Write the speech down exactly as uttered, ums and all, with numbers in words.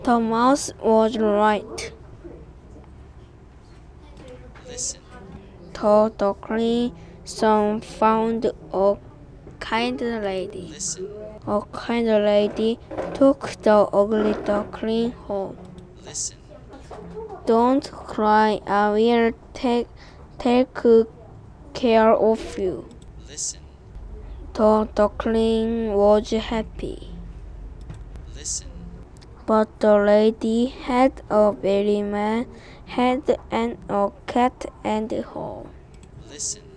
The mouse was right. Listen. The duckling son found a kind lady. Listen. A kind lady took the ugly duckling home. Listen. Don't cry, I will take, take care of you. Listen. The duckling was happy. Listen. But the lady had a very man head and a cat and home. Listen.